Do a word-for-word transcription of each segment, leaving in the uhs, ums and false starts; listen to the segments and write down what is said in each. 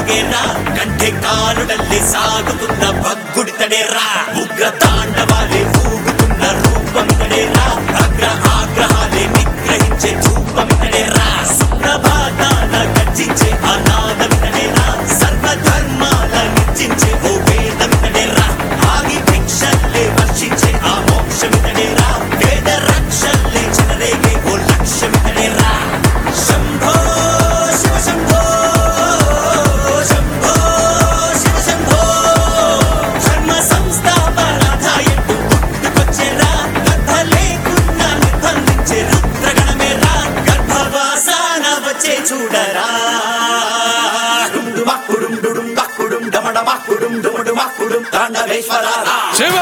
తిరిగేరా కంటే కాలుడల్లి సాగుతున్న భగ్గుడితడేరా ఉగ్ర తాండవాలే ఊగుతున్న రూపమితడేరా అగ్ర ఆగ్రహాలే నిగ్రహించే ధూపమితడేరా సుప్రభాతాల గర్జించే అనాదమితడేరా సర్వధర్మాల నిర్జించే ఓ వేదమితడేరా ఆగి భిక్షల్లే వర్షించే ఆ మోక్షమితడేరా వేద రక్షల్లే చెలరేగే ఓ లక్ష్యమితడేరా శంభో శివ శంభో శంభో శివ శంభో ధర్మ సంస్థాపనాథాయంటూ పుట్టుకొచ్చేరా గర్భ లేకున్నా నిర్బంధించే రుద్రగణమేరా గర్భవాసాన వచ్చే చూడరా డుండు మక్కుడుం డుడుం మక్కుడుం డమడ మక్కుడుం డుముడు మక్కుడుం తాండవేశ్వరారా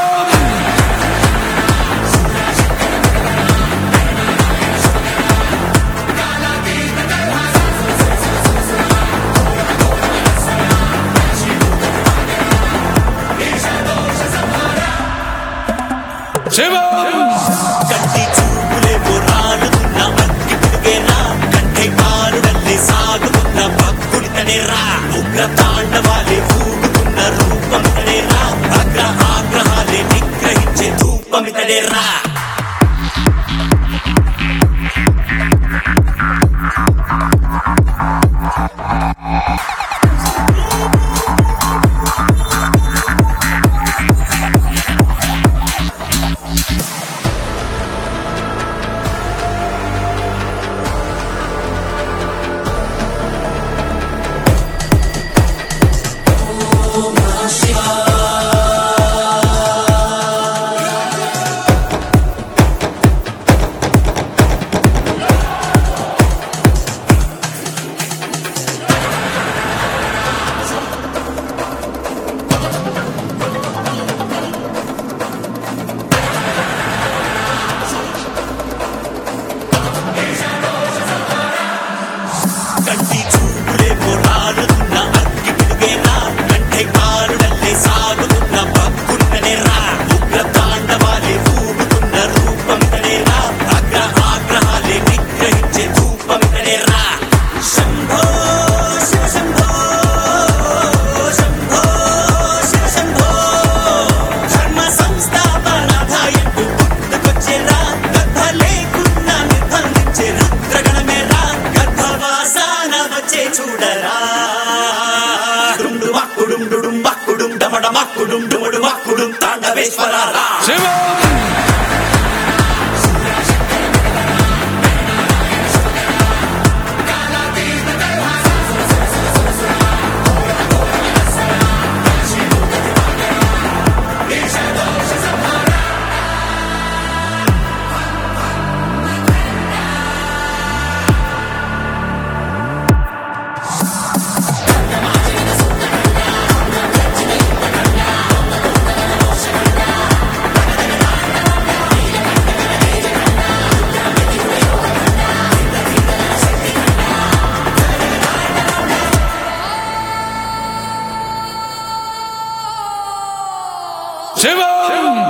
కంటి చూపులే పురాలుతున్న అగ్గి పిడిగేరా కంటే కారుడల్లి సాగుతున్న భక్తుడితడేరా ఉగ్ర తాండవాలే ఊగుతున్న రూపమితడేరా అగ్ర ఆగ్రహాలే నిగ్రహించే ధూపమితడేరా కంటి చూపులే పురాలుతున్న అగ్గి పిడిగేరా కంటే కారుడల్లి సాగుతున్న భక్తుడితడేరా ఉగ్ర తాండవాలే ఊగుతున్న రూపమితడేరా అగ్ర ఆగ్రహాలే నిగ్రహించే ధూపమితడేరా శంభో శివ శంభో శంభో శివ శంభో ధర్మ సంస్థాపనాథాయంటూ పుట్టుకొచ్చేరా గర్భ లేకున్నా నిర్బంధించే రుద్రగణమేరా గర్భవాసాన వచ్చే చూడరా డుండు మక్కుడుం డుడుం మక్కుడుం డమడ మక్కుడుం డుముడు మక్కుడుం తాండవేశ్వరారా శివ